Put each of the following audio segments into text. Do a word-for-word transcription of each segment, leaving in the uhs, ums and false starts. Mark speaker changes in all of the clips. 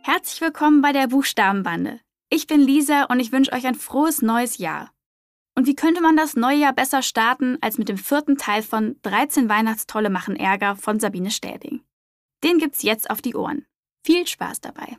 Speaker 1: Herzlich willkommen bei der Buchstabenbande. Ich bin Lisa und ich wünsche euch ein frohes neues Jahr. Und wie könnte man das neue Jahr besser starten, als mit dem vierten Teil von dreizehn Weihnachtstrolle machen Ärger von Sabine Städing. Den gibt's jetzt auf die Ohren. Viel Spaß dabei.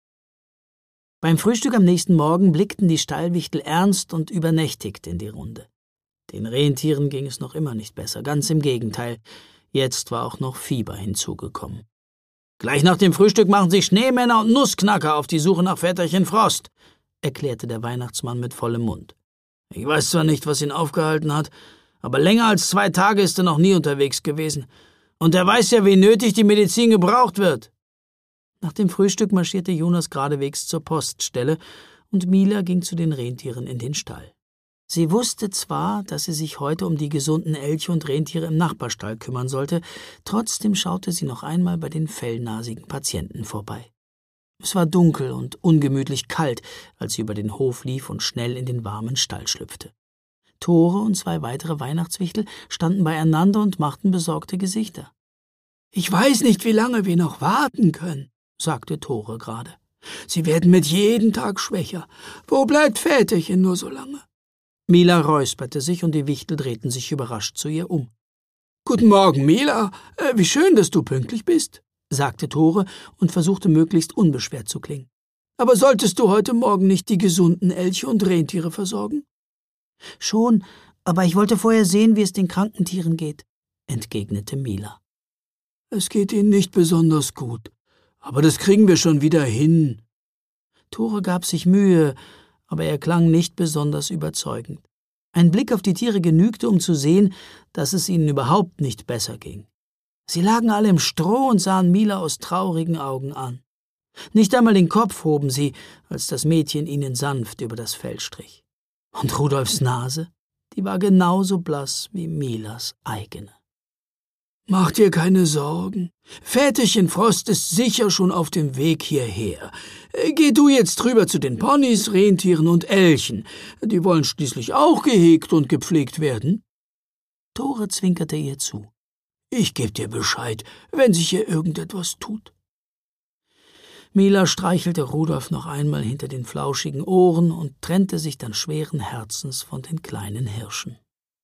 Speaker 2: Beim Frühstück am nächsten Morgen blickten die Stallwichtel ernst und übernächtigt in die Runde. Den Rentieren ging es noch immer nicht besser, ganz im Gegenteil. Jetzt war auch noch Fieber hinzugekommen. »Gleich nach dem Frühstück machen sich Schneemänner und Nussknacker auf die Suche nach Väterchen Frost«, erklärte der Weihnachtsmann mit vollem Mund. »Ich weiß zwar nicht, was ihn aufgehalten hat, aber länger als zwei Tage ist er noch nie unterwegs gewesen. Und er weiß ja, wie nötig die Medizin gebraucht wird.« Nach dem Frühstück marschierte Jonas geradewegs zur Poststelle und Mila ging zu den Rentieren in den Stall. Sie wusste zwar, dass sie sich heute um die gesunden Elche und Rentiere im Nachbarstall kümmern sollte, trotzdem schaute sie noch einmal bei den fellnasigen Patienten vorbei. Es war dunkel und ungemütlich kalt, als sie über den Hof lief und schnell in den warmen Stall schlüpfte. Tore und zwei weitere Weihnachtswichtel standen beieinander und machten besorgte Gesichter. »Ich weiß nicht, wie lange wir noch warten können«, sagte Tore gerade. »Sie werden mit jedem Tag schwächer. Wo bleibt Väterchen nur so lange?« Mila räusperte sich und die Wichtel drehten sich überrascht zu ihr um. »Guten Morgen, Mila. Äh, wie schön, dass du pünktlich bist«, sagte Tore und versuchte möglichst unbeschwert zu klingen. »Aber solltest du heute Morgen nicht die gesunden Elche und Rentiere versorgen?« »Schon, aber ich wollte vorher sehen, wie es den kranken Tieren geht«, entgegnete Mila. »Es geht ihnen nicht besonders gut, aber das kriegen wir schon wieder hin.« Tore gab sich Mühe, aber er klang nicht besonders überzeugend. Ein Blick auf die Tiere genügte, um zu sehen, dass es ihnen überhaupt nicht besser ging. Sie lagen alle im Stroh und sahen Mila aus traurigen Augen an. Nicht einmal den Kopf hoben sie, als das Mädchen ihnen sanft über das Fell strich. Und Rudolfs Nase, die war genauso blass wie Milas eigene. »Mach dir keine Sorgen. Väterchen Frost ist sicher schon auf dem Weg hierher. Geh du jetzt rüber zu den Ponys, Rentieren und Elchen. Die wollen schließlich auch gehegt und gepflegt werden.« Tore zwinkerte ihr zu. »Ich geb dir Bescheid, wenn sich hier irgendetwas tut.« Mila streichelte Rudolf noch einmal hinter den flauschigen Ohren und trennte sich dann schweren Herzens von den kleinen Hirschen.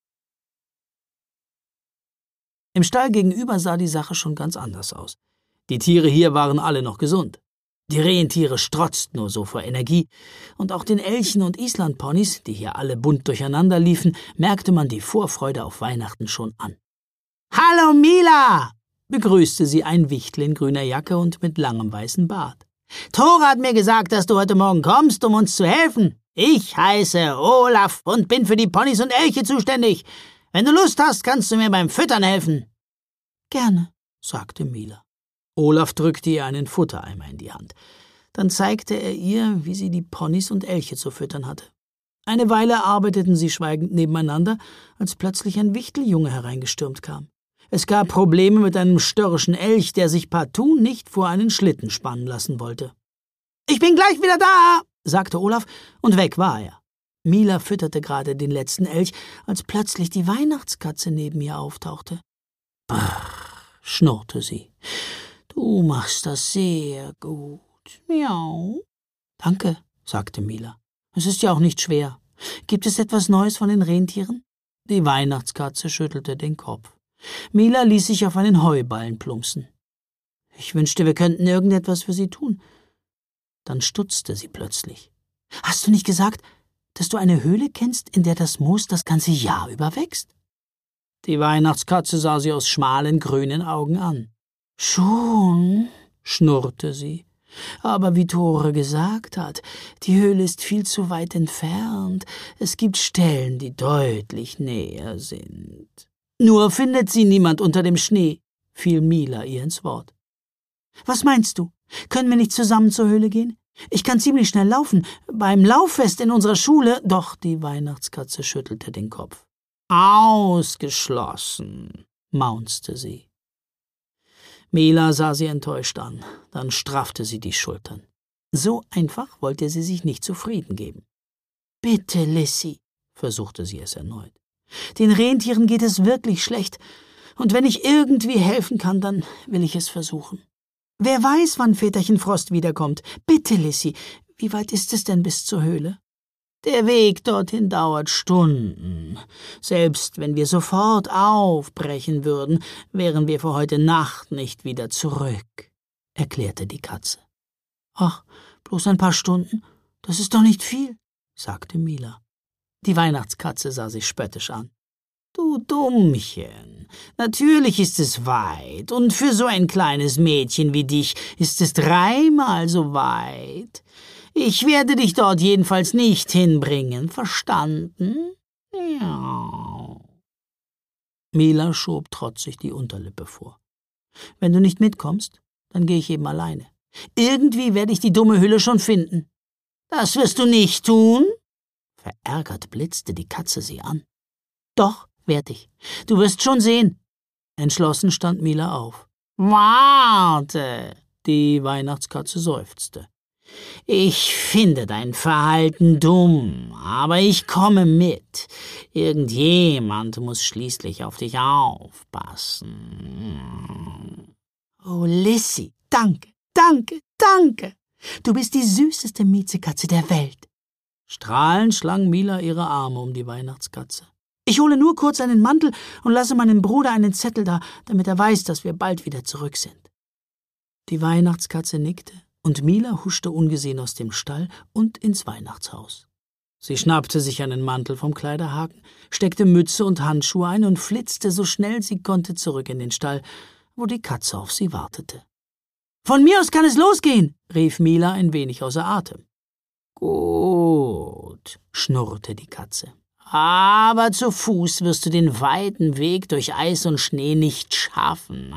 Speaker 2: Im Stall gegenüber sah die Sache schon ganz anders aus. Die Tiere hier waren alle noch gesund. Die Rentiere strotzten nur so vor Energie, und auch den Elchen und Islandponys, die hier alle bunt durcheinander liefen, merkte man die Vorfreude auf Weihnachten schon an. »Hallo Mila«, begrüßte sie ein Wichtel in grüner Jacke und mit langem weißen Bart. »Tore hat mir gesagt, dass du heute Morgen kommst, um uns zu helfen. Ich heiße Olaf und bin für die Ponys und Elche zuständig. Wenn du Lust hast, kannst du mir beim Füttern helfen.« »Gerne«, sagte Mila. Olaf drückte ihr einen Futtereimer in die Hand. Dann zeigte er ihr, wie sie die Ponys und Elche zu füttern hatte. Eine Weile arbeiteten sie schweigend nebeneinander, als plötzlich ein Wichteljunge hereingestürmt kam. Es gab Probleme mit einem störrischen Elch, der sich partout nicht vor einen Schlitten spannen lassen wollte. »Ich bin gleich wieder da«, sagte Olaf, und weg war er. Mila fütterte gerade den letzten Elch, als plötzlich die Weihnachtskatze neben ihr auftauchte. »Brrr«, schnurrte sie. »Du machst das sehr gut. Miau.« »Danke«, sagte Mila. »Es ist ja auch nicht schwer. Gibt es etwas Neues von den Rentieren?« Die Weihnachtskatze schüttelte den Kopf. Mila ließ sich auf einen Heuballen plumpsen. »Ich wünschte, wir könnten irgendetwas für sie tun.« Dann stutzte sie plötzlich. »Hast du nicht gesagt, dass du eine Höhle kennst, in der das Moos das ganze Jahr über wächst?« Die Weihnachtskatze sah sie aus schmalen, grünen Augen an. »Schon«, schnurrte sie. »Aber wie Tore gesagt hat, die Höhle ist viel zu weit entfernt. Es gibt Stellen, die deutlich näher sind.« »Nur findet sie niemand unter dem Schnee«, fiel Mila ihr ins Wort. »Was meinst du? Können wir nicht zusammen zur Höhle gehen? Ich kann ziemlich schnell laufen. Beim Lauffest in unserer Schule...« Doch die Weihnachtskatze schüttelte den Kopf. »Ausgeschlossen«, maunzte sie. Mila sah sie enttäuscht an, dann straffte sie die Schultern. So einfach wollte sie sich nicht zufrieden geben. »Bitte, Lissy«, versuchte sie es erneut. »Den Rentieren geht es wirklich schlecht, und wenn ich irgendwie helfen kann, dann will ich es versuchen.« Wer weiß, wann Väterchen Frost wiederkommt. Bitte, Lissy, wie weit ist es denn bis zur Höhle? Der Weg dorthin dauert Stunden. Selbst wenn wir sofort aufbrechen würden, wären wir für heute Nacht nicht wieder zurück, erklärte die Katze. Ach, bloß ein paar Stunden? Das ist doch nicht viel, sagte Mila. Die Weihnachtskatze sah sie spöttisch an. Du Dummchen, natürlich ist es weit, und für so ein kleines Mädchen wie dich ist es dreimal so weit. Ich werde dich dort jedenfalls nicht hinbringen, verstanden? Ja. Mila schob trotzig die Unterlippe vor. Wenn du nicht mitkommst, dann gehe ich eben alleine. Irgendwie werde ich die dumme Hülle schon finden. Das wirst du nicht tun? Verärgert blitzte die Katze sie an. Doch, werd ich. Du wirst schon sehen. Entschlossen stand Mila auf. Warte! Die Weihnachtskatze seufzte. Ich finde dein Verhalten dumm, aber ich komme mit. Irgendjemand muss schließlich auf dich aufpassen. Oh, Lissy, danke, danke, danke. Du bist die süßeste Miezekatze der Welt. Strahlend schlang Mila ihre Arme um die Weihnachtskatze. Ich hole nur kurz einen Mantel und lasse meinem Bruder einen Zettel da, damit er weiß, dass wir bald wieder zurück sind. Die Weihnachtskatze nickte, und Mila huschte ungesehen aus dem Stall und ins Weihnachtshaus. Sie schnappte sich einen Mantel vom Kleiderhaken, steckte Mütze und Handschuhe ein und flitzte so schnell sie konnte zurück in den Stall, wo die Katze auf sie wartete. »Von mir aus kann es losgehen«, rief Mila ein wenig außer Atem. »Gut«, schnurrte die Katze. »Aber zu Fuß wirst du den weiten Weg durch Eis und Schnee nicht schaffen.«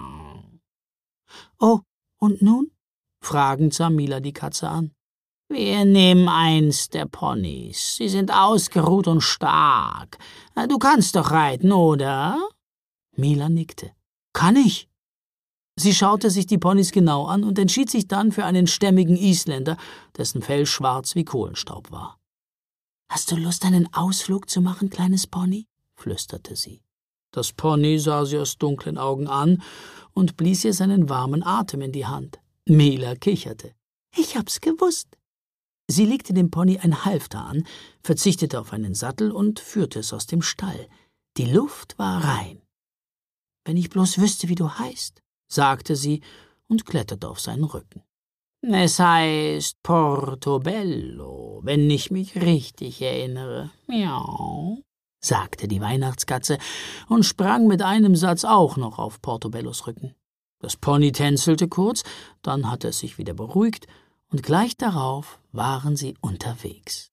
Speaker 2: »Oh, und nun?« Fragend sah Mila die Katze an. »Wir nehmen eins der Ponys. Sie sind ausgeruht und stark. Du kannst doch reiten, oder?« Mila nickte. »Kann ich?« Sie schaute sich die Ponys genau an und entschied sich dann für einen stämmigen Isländer, dessen Fell schwarz wie Kohlenstaub war. »Hast du Lust, einen Ausflug zu machen, kleines Pony?« flüsterte sie. Das Pony sah sie aus dunklen Augen an und blies ihr seinen warmen Atem in die Hand. Mila kicherte. »Ich hab's gewusst.« Sie legte dem Pony ein Halfter an, verzichtete auf einen Sattel und führte es aus dem Stall. Die Luft war rein. »Wenn ich bloß wüsste, wie du heißt«, sagte sie und kletterte auf seinen Rücken. »Es heißt Portobello, wenn ich mich richtig erinnere. Miau«, sagte die Weihnachtskatze und sprang mit einem Satz auch noch auf Portobellos Rücken. Das Pony tänzelte kurz, dann hatte es sich wieder beruhigt, und gleich darauf waren sie unterwegs.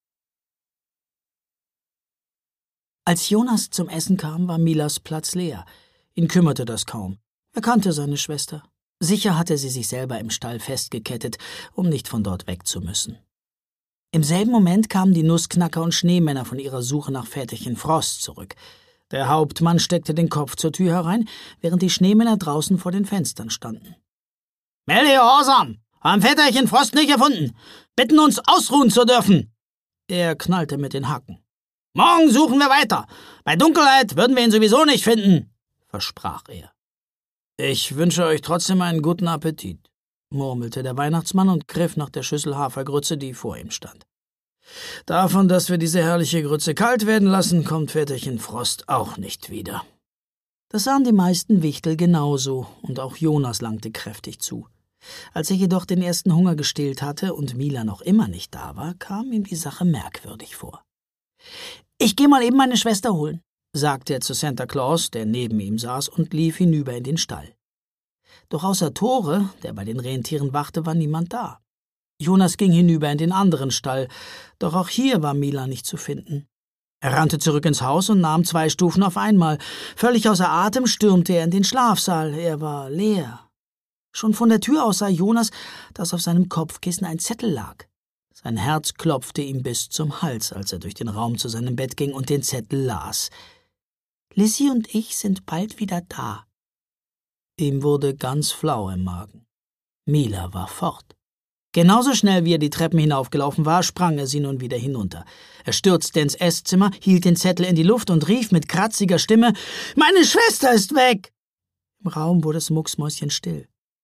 Speaker 2: Als Jonas zum Essen kam, war Milas Platz leer. Ihn kümmerte das kaum. Er kannte seine Schwester. Sicher hatte sie sich selber im Stall festgekettet, um nicht von dort weg zu müssen. Im selben Moment kamen die Nussknacker und Schneemänner von ihrer Suche nach Väterchen Frost zurück. Der Hauptmann steckte den Kopf zur Tür herein, während die Schneemänner draußen vor den Fenstern standen. »Melde Gehorsam! Haben Väterchen Frost nicht gefunden! Bitten uns, ausruhen zu dürfen!« Er knallte mit den Hacken. »Morgen suchen wir weiter! Bei Dunkelheit würden wir ihn sowieso nicht finden«, versprach er. »Ich wünsche euch trotzdem einen guten Appetit«, murmelte der Weihnachtsmann und griff nach der Schüssel Hafergrütze, die vor ihm stand. »Davon, dass wir diese herrliche Grütze kalt werden lassen, kommt Väterchen Frost auch nicht wieder.« Das sahen die meisten Wichtel genauso, und auch Jonas langte kräftig zu. Als er jedoch den ersten Hunger gestillt hatte und Mila noch immer nicht da war, kam ihm die Sache merkwürdig vor. »Ich geh mal eben meine Schwester holen«, sagte er zu Santa Claus, der neben ihm saß, und lief hinüber in den Stall. Doch außer Tore, der bei den Rentieren wachte, war niemand da. Jonas ging hinüber in den anderen Stall, doch auch hier war Mila nicht zu finden. Er rannte zurück ins Haus und nahm zwei Stufen auf einmal. Völlig außer Atem stürmte er in den Schlafsaal. Er war leer. Schon von der Tür aus sah Jonas, dass auf seinem Kopfkissen ein Zettel lag. Sein Herz klopfte ihm bis zum Hals, als er durch den Raum zu seinem Bett ging und den Zettel las. »Lissy und ich sind bald wieder da.« Ihm wurde ganz flau im Magen. Mila war fort. Genauso schnell wie er die Treppen hinaufgelaufen war, sprang er sie nun wieder hinunter. Er stürzte ins Esszimmer, hielt den Zettel in die Luft und rief mit kratziger Stimme, »Meine Schwester ist weg!« Im Raum wurde es mucksmäuschenstill.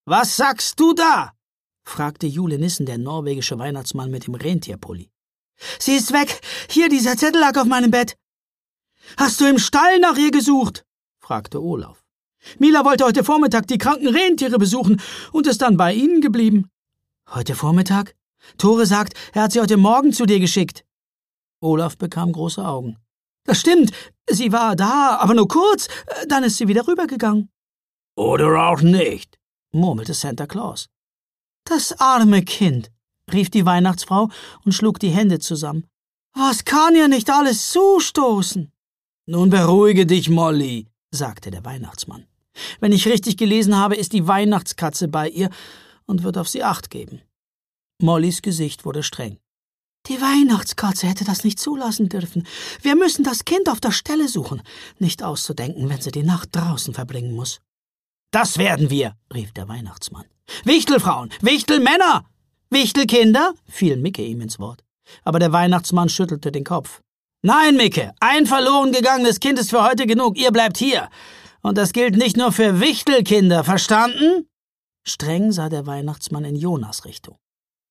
Speaker 2: »Was sagst du da?« fragte Jule Nissen, der norwegische Weihnachtsmann mit dem Rentierpulli. »Sie ist weg. Hier, dieser Zettel lag auf meinem Bett.« »Hast du im Stall nach ihr gesucht?« fragte Olaf. »Mila wollte heute Vormittag die kranken Rentiere besuchen und ist dann bei Ihnen geblieben.« »Heute Vormittag? Tore sagt, er hat sie heute Morgen zu dir geschickt.« Olaf bekam große Augen. »Das stimmt, sie war da, aber nur kurz, dann ist sie wieder rübergegangen.« »Oder auch nicht«, murmelte Santa Claus. »Das arme Kind«, rief die Weihnachtsfrau und schlug die Hände zusammen. »Was kann ihr nicht alles zustoßen?« »Nun beruhige dich, Molly«, sagte der Weihnachtsmann. »Wenn ich richtig gelesen habe, ist die Weihnachtskatze bei ihr und wird auf sie Acht geben.« Mollys Gesicht wurde streng. »Die Weihnachtskatze hätte das nicht zulassen dürfen. Wir müssen das Kind auf der Stelle suchen. Nicht auszudenken, wenn sie die Nacht draußen verbringen muss.« »Das werden wir«, rief der Weihnachtsmann. »Wichtelfrauen, Wichtelmänner, Wichtelkinder«, fiel Micke ihm ins Wort. Aber der Weihnachtsmann schüttelte den Kopf. »Nein, Micke, ein verloren gegangenes Kind ist für heute genug. Ihr bleibt hier. Und das gilt nicht nur für Wichtelkinder, verstanden?« Streng sah der Weihnachtsmann in Jonas Richtung.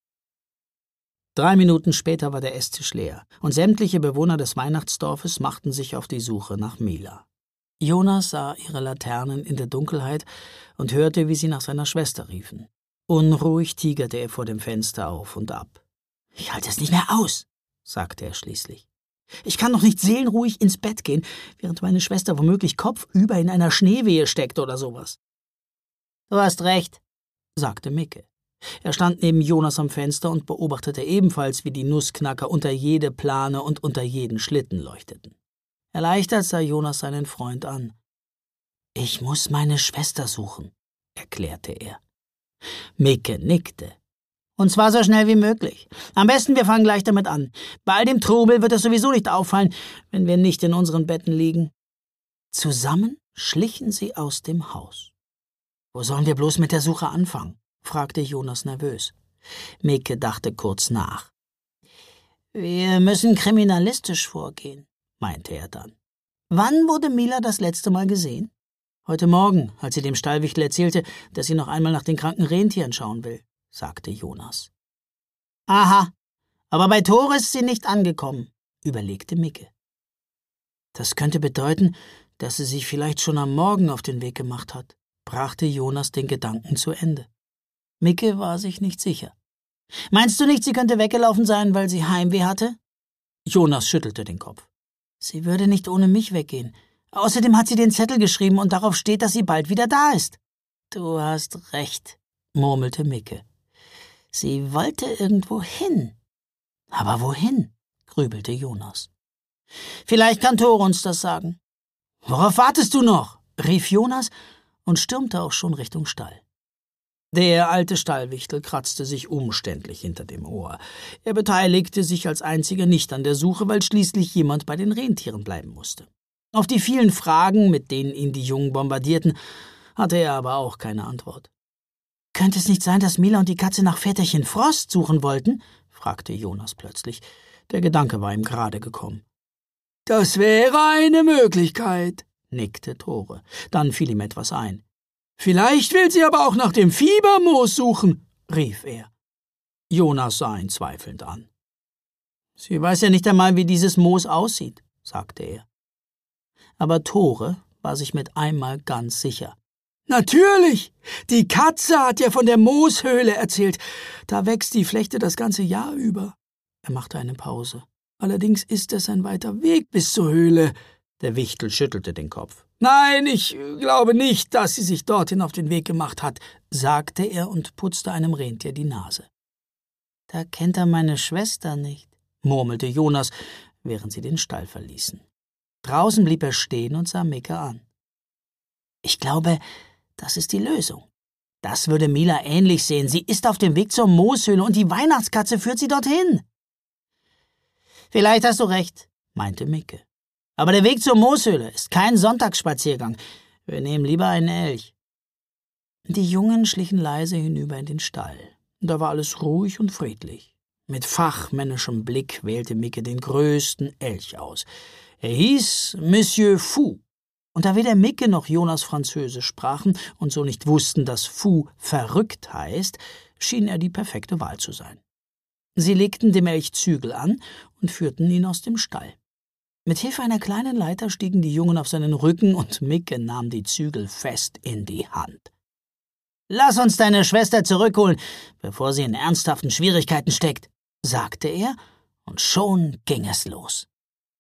Speaker 2: Drei Minuten später war der Esstisch leer, und sämtliche Bewohner des Weihnachtsdorfes machten sich auf die Suche nach Mila. Jonas sah ihre Laternen in der Dunkelheit und hörte, wie sie nach seiner Schwester riefen. Unruhig tigerte er vor dem Fenster auf und ab. »Ich halte es nicht mehr aus«, sagte er schließlich. »Ich kann doch nicht seelenruhig ins Bett gehen, während meine Schwester womöglich kopfüber in einer Schneewehe steckt oder sowas.« »Du hast recht«, sagte Micke. Er stand neben Jonas am Fenster und beobachtete ebenfalls, wie die Nussknacker unter jede Plane und unter jeden Schlitten leuchteten. Erleichtert sah Jonas seinen Freund an. »Ich muss meine Schwester suchen«, erklärte er. Micke nickte. »Und zwar so schnell wie möglich. Am besten, wir fangen gleich damit an. Bei all dem Trubel wird es sowieso nicht auffallen, wenn wir nicht in unseren Betten liegen.« Zusammen schlichen sie aus dem Haus. »Wo sollen wir bloß mit der Suche anfangen?« fragte Jonas nervös. Micke dachte kurz nach. »Wir müssen kriminalistisch vorgehen«, meinte er dann. »Wann wurde Mila das letzte Mal gesehen?« »Heute Morgen, als sie dem Stallwichtel erzählte, dass sie noch einmal nach den kranken Rentieren schauen will«, sagte Jonas. »Aha, aber bei Tore ist sie nicht angekommen«, überlegte Micke. »Das könnte bedeuten, dass sie sich vielleicht schon am Morgen auf den Weg gemacht hat«, brachte Jonas den Gedanken zu Ende. Micke war sich nicht sicher. »Meinst du nicht, sie könnte weggelaufen sein, weil sie Heimweh hatte?« Jonas schüttelte den Kopf. »Sie würde nicht ohne mich weggehen. Außerdem hat sie den Zettel geschrieben und darauf steht, dass sie bald wieder da ist.« »Du hast recht«, murmelte Micke. »Sie wollte irgendwo hin.« »Aber wohin?«, grübelte Jonas. »Vielleicht kann Tore uns das sagen.« »Worauf wartest du noch?«, rief Jonas und stürmte auch schon Richtung Stall. Der alte Stallwichtel kratzte sich umständlich hinter dem Ohr. Er beteiligte sich als einziger nicht an der Suche, weil schließlich jemand bei den Rentieren bleiben musste. Auf die vielen Fragen, mit denen ihn die Jungen bombardierten, hatte er aber auch keine Antwort. »Könnte es nicht sein, dass Mila und die Katze nach Väterchen Frost suchen wollten?« fragte Jonas plötzlich. Der Gedanke war ihm gerade gekommen. »Das wäre eine Möglichkeit«, nickte Tore. Dann fiel ihm etwas ein. »Vielleicht will sie aber auch nach dem Fiebermoos suchen«, rief er. Jonas sah ihn zweifelnd an. »Sie weiß ja nicht einmal, wie dieses Moos aussieht«, sagte er. Aber Tore war sich mit einmal ganz sicher. »Natürlich! Die Katze hat ja von der Mooshöhle erzählt. Da wächst die Flechte das ganze Jahr über.« Er machte eine Pause. »Allerdings ist es ein weiter Weg bis zur Höhle.« Der Wichtel schüttelte den Kopf. »Nein, ich glaube nicht, dass sie sich dorthin auf den Weg gemacht hat«, sagte er und putzte einem Rentier die Nase. »Da kennt er meine Schwester nicht«, murmelte Jonas, während sie den Stall verließen. Draußen blieb er stehen und sah Micke an. »Ich glaube, das ist die Lösung. Das würde Mila ähnlich sehen. Sie ist auf dem Weg zur Mooshöhle und die Weihnachtskatze führt sie dorthin.« »Vielleicht hast du recht«, meinte Micke. »Aber der Weg zur Mooshöhle ist kein Sonntagsspaziergang. Wir nehmen lieber einen Elch.« Die Jungen schlichen leise hinüber in den Stall. Da war alles ruhig und friedlich. Mit fachmännischem Blick wählte Micke den größten Elch aus. Er hieß Monsieur Fou Und da weder Micke noch Jonas Französisch sprachen und so nicht wussten, dass Fu verrückt heißt, schien er die perfekte Wahl zu sein. Sie legten dem Elch Zügel an und führten ihn aus dem Stall. Mit Hilfe einer kleinen Leiter stiegen die Jungen auf seinen Rücken und Micke nahm die Zügel fest in die Hand. »Lass uns deine Schwester zurückholen, bevor sie in ernsthaften Schwierigkeiten steckt«, sagte er, und schon ging es los.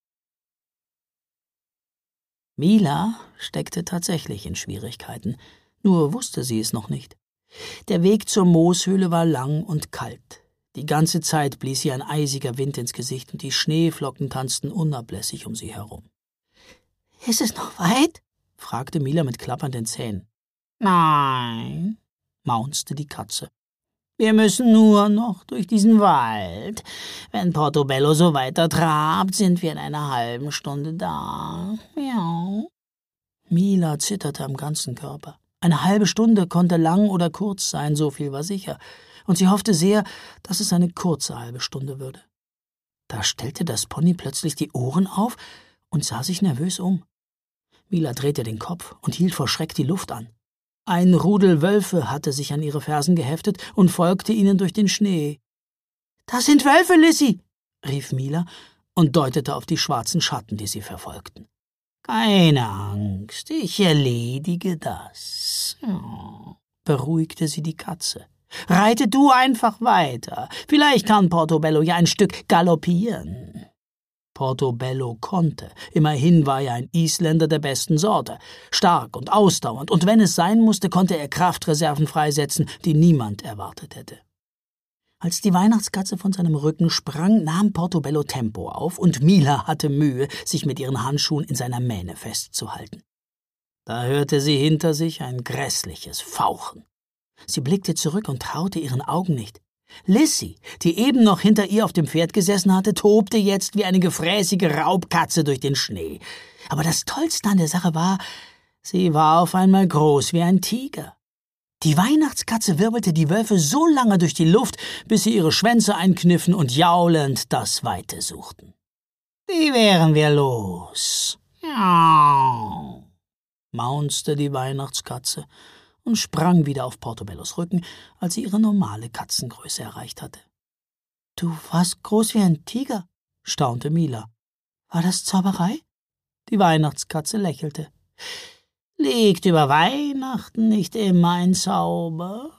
Speaker 2: Mila steckte tatsächlich in Schwierigkeiten, nur wusste sie es noch nicht. Der Weg zur Mooshöhle war lang und kalt. Die ganze Zeit blies ihr ein eisiger Wind ins Gesicht und die Schneeflocken tanzten unablässig um sie herum. »Ist es noch weit?« fragte Mila mit klappernden Zähnen. »Nein«, maunzte die Katze. »Wir müssen nur noch durch diesen Wald. Wenn Portobello so weiter trabt, sind wir in einer halben Stunde da. Miau.« Mila zitterte am ganzen Körper. Eine halbe Stunde konnte lang oder kurz sein, so viel war sicher. Und sie hoffte sehr, dass es eine kurze halbe Stunde würde. Da stellte das Pony plötzlich die Ohren auf und sah sich nervös um. Mila drehte den Kopf und hielt vor Schreck die Luft an. Ein Rudel Wölfe hatte sich an ihre Fersen geheftet und folgte ihnen durch den Schnee. »Das sind Wölfe, Lissy«, rief Mila und deutete auf die schwarzen Schatten, die sie verfolgten. »Keine Angst, ich erledige das«, oh, beruhigte sie die Katze. »Reite du einfach weiter. Vielleicht kann Portobello ja ein Stück galoppieren.« Portobello konnte. Immerhin war er ein Isländer der besten Sorte. Stark und ausdauernd, und wenn es sein musste, konnte er Kraftreserven freisetzen, die niemand erwartet hätte. Als die Weihnachtskatze von seinem Rücken sprang, nahm Portobello Tempo auf, und Mila hatte Mühe, sich mit ihren Handschuhen in seiner Mähne festzuhalten. Da hörte sie hinter sich ein grässliches Fauchen. Sie blickte zurück und traute ihren Augen nicht. Lissy, die eben noch hinter ihr auf dem Pferd gesessen hatte, tobte jetzt wie eine gefräßige Raubkatze durch den Schnee. Aber das Tollste an der Sache war, sie war auf einmal groß wie ein Tiger. Die Weihnachtskatze wirbelte die Wölfe so lange durch die Luft, bis sie ihre Schwänze einkniffen und jaulend das Weite suchten. »Wie wären wir los?« »Ja«, maunzte die Weihnachtskatze und sprang wieder auf Portobellos Rücken, als sie ihre normale Katzengröße erreicht hatte. »Du warst groß wie ein Tiger«, staunte Mila. »War das Zauberei?« Die Weihnachtskatze lächelte. »Liegt über Weihnachten nicht immer ein Zauber?«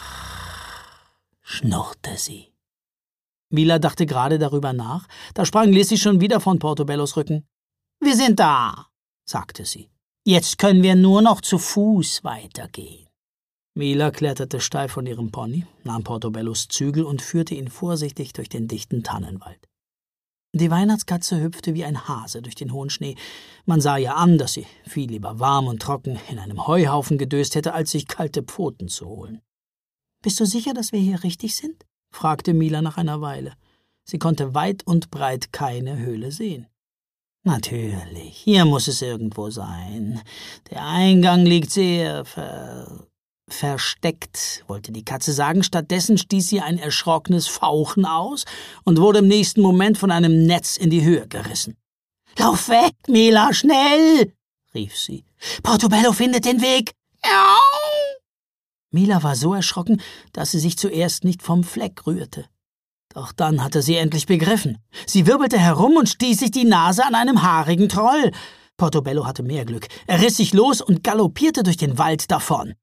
Speaker 2: schnurrte sie. Mila dachte gerade darüber nach, da sprang Lissy schon wieder von Portobellos Rücken. »Wir sind da«, sagte sie. »Jetzt können wir nur noch zu Fuß weitergehen.« Mila kletterte steif von ihrem Pony, nahm Portobellos Zügel und führte ihn vorsichtig durch den dichten Tannenwald. Die Weihnachtskatze hüpfte wie ein Hase durch den hohen Schnee. Man sah ihr an, dass sie viel lieber warm und trocken in einem Heuhaufen gedöst hätte, als sich kalte Pfoten zu holen. »Bist du sicher, dass wir hier richtig sind?« fragte Mila nach einer Weile. Sie konnte weit und breit keine Höhle sehen. »Natürlich, hier muss es irgendwo sein. Der Eingang liegt sehr ver... versteckt«, wollte die Katze sagen. Stattdessen stieß sie ein erschrockenes Fauchen aus und wurde im nächsten Moment von einem Netz in die Höhe gerissen. »Lauf weg, Mila, schnell«, rief sie. »Portobello findet den Weg.« »Au!« Mila war so erschrocken, dass sie sich zuerst nicht vom Fleck rührte. Doch dann hatte sie endlich begriffen. Sie wirbelte herum und stieß sich die Nase an einem haarigen Troll. Portobello hatte mehr Glück. Er riss sich los und galoppierte durch den Wald davon.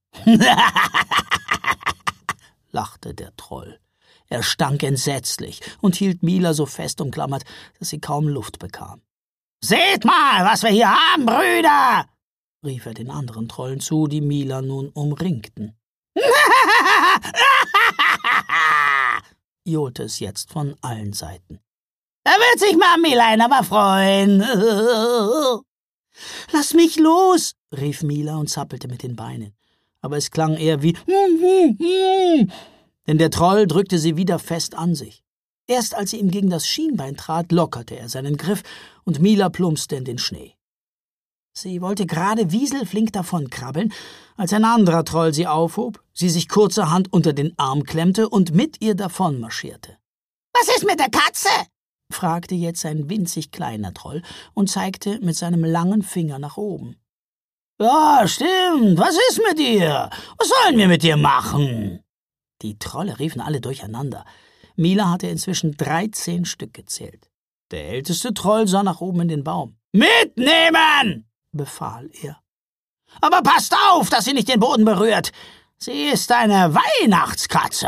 Speaker 2: lachte der Troll. Er stank entsetzlich und hielt Mila so fest umklammert, dass sie kaum Luft bekam. »Seht mal, was wir hier haben, Brüder!« rief er den anderen Trollen zu, die Mila nun umringten. johlte es jetzt von allen Seiten. »Da wird sich Mamilein aber freuen.« »Lass mich los«, rief Mila und zappelte mit den Beinen. Aber es klang eher wie denn der Troll drückte sie wieder fest an sich. Erst als sie ihm gegen das Schienbein trat, lockerte er seinen Griff und Mila plumpste in den Schnee. Sie wollte gerade wieselflink davonkrabbeln, als ein anderer Troll sie aufhob, sie sich kurzerhand unter den Arm klemmte und mit ihr davonmarschierte. »Was ist mit der Katze?« fragte jetzt ein winzig kleiner Troll und zeigte mit seinem langen Finger nach oben. »Ja, stimmt, was ist mit dir? Was sollen wir mit dir machen?« Die Trolle riefen alle durcheinander. Mila hatte inzwischen dreizehn Stück gezählt. Der älteste Troll sah nach oben in den Baum. »Mitnehmen«, befahl er. »Aber passt auf, dass sie nicht den Boden berührt. Sie ist eine Weihnachtskatze.«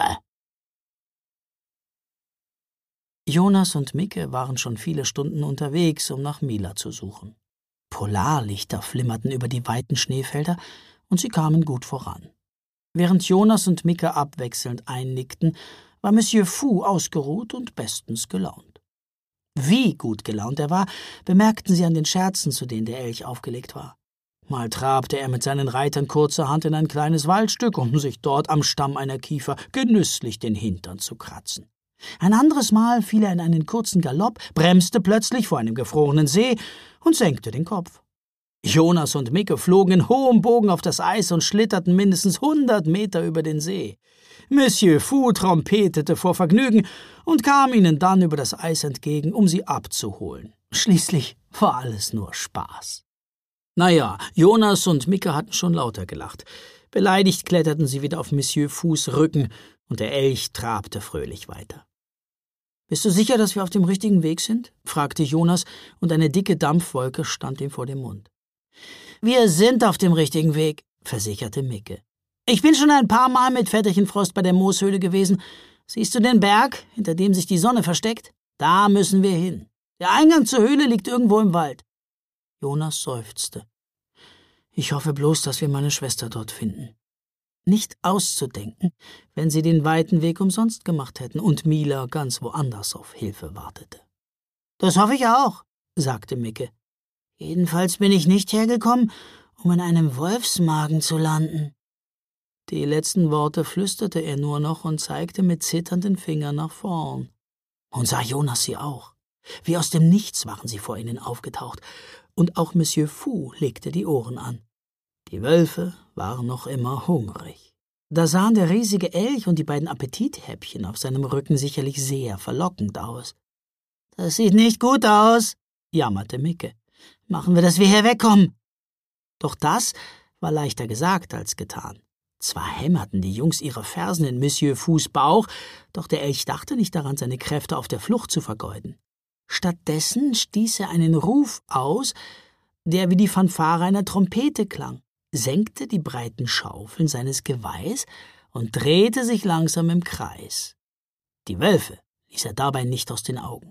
Speaker 2: Jonas und Micke waren schon viele Stunden unterwegs, um nach Mila zu suchen. Polarlichter flimmerten über die weiten Schneefelder, und sie kamen gut voran. Während Jonas und Micke abwechselnd einnickten, war Monsieur Fou ausgeruht und bestens gelaunt. Wie gut gelaunt er war, bemerkten sie an den Scherzen, zu denen der Elch aufgelegt war. Mal trabte er mit seinen Reitern kurzerhand in ein kleines Waldstück, um sich dort am Stamm einer Kiefer genüsslich den Hintern zu kratzen. Ein anderes Mal fiel er in einen kurzen Galopp, bremste plötzlich vor einem gefrorenen See und senkte den Kopf. Jonas und Micke flogen in hohem Bogen auf das Eis und schlitterten mindestens hundert Meter über den See. Monsieur Fou trompetete vor Vergnügen und kam ihnen dann über das Eis entgegen, um sie abzuholen. Schließlich war alles nur Spaß. Naja, Jonas und Micke hatten schon lauter gelacht. Beleidigt kletterten sie wieder auf Monsieur Fous Rücken, und der Elch trabte fröhlich weiter. »Bist du sicher, dass wir auf dem richtigen Weg sind?« fragte Jonas, und eine dicke Dampfwolke stand ihm vor dem Mund. »Wir sind auf dem richtigen Weg«, versicherte Micke. »Ich bin schon ein paar Mal mit Vetterchen Frost bei der Mooshöhle gewesen. Siehst du den Berg, hinter dem sich die Sonne versteckt? Da müssen wir hin. Der Eingang zur Höhle liegt irgendwo im Wald.« Jonas seufzte. »Ich hoffe bloß, dass wir meine Schwester dort finden.« Nicht auszudenken, wenn sie den weiten Weg umsonst gemacht hätten und Mila ganz woanders auf Hilfe wartete. »Das hoffe ich auch«, sagte Micke. »Jedenfalls bin ich nicht hergekommen, um in einem Wolfsmagen zu landen.« Die letzten Worte flüsterte er nur noch und zeigte mit zitternden Fingern nach vorn. Und sah Jonas sie auch. Wie aus dem Nichts waren sie vor ihnen aufgetaucht, und auch Monsieur Fou legte die Ohren an. Die Wölfe waren noch immer hungrig. Da sahen der riesige Elch und die beiden Appetithäppchen auf seinem Rücken sicherlich sehr verlockend aus. »Das sieht nicht gut aus«, jammerte Micke. »Machen wir, dass wir hier wegkommen.« Doch das war leichter gesagt als getan. Zwar hämmerten die Jungs ihre Fersen in Monsieur Fous Bauch, doch der Elch dachte nicht daran, seine Kräfte auf der Flucht zu vergeuden. Stattdessen stieß er einen Ruf aus, der wie die Fanfare einer Trompete klang, senkte die breiten Schaufeln seines Geweihs und drehte sich langsam im Kreis. Die Wölfe ließ er dabei nicht aus den Augen.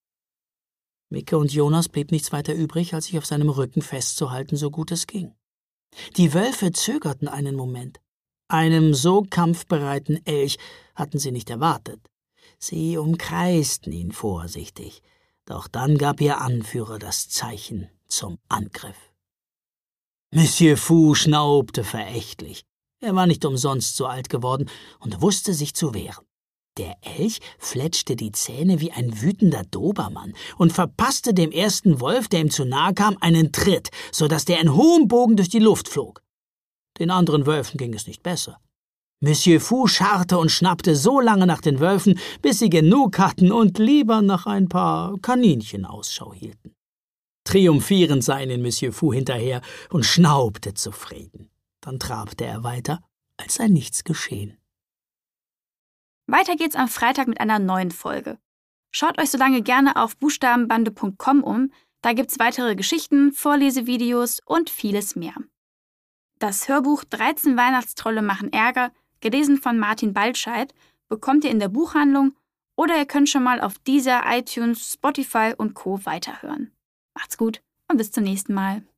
Speaker 2: Micke und Jonas blieb nichts weiter übrig, als sich auf seinem Rücken festzuhalten, so gut es ging. Die Wölfe zögerten einen Moment. Einem so kampfbereiten Elch hatten sie nicht erwartet. Sie umkreisten ihn vorsichtig, doch dann gab ihr Anführer das Zeichen zum Angriff. Monsieur Fou schnaubte verächtlich. Er war nicht umsonst so alt geworden und wusste sich zu wehren. Der Elch fletschte die Zähne wie ein wütender Dobermann und verpasste dem ersten Wolf, der ihm zu nahe kam, einen Tritt, so dass der in hohem Bogen durch die Luft flog. Den anderen Wölfen ging es nicht besser. Monsieur Fou scharrte und schnappte so lange nach den Wölfen, bis sie genug hatten und lieber nach ein paar Kaninchen Ausschau hielten. Triumphierend sah ihnen Monsieur Fou hinterher und schnaubte zufrieden. Dann trabte er weiter, als sei nichts geschehen.
Speaker 1: Weiter geht's am Freitag mit einer neuen Folge. Schaut euch so lange gerne auf buchstabenbande punkt com um, da gibt's weitere Geschichten, Vorlesevideos und vieles mehr. Das Hörbuch dreizehn Weihnachtstrolle machen Ärger, gelesen von Martin Baltscheid, bekommt ihr in der Buchhandlung oder ihr könnt schon mal auf Deezer, iTunes, Spotify und Co. weiterhören. Macht's gut und bis zum nächsten Mal.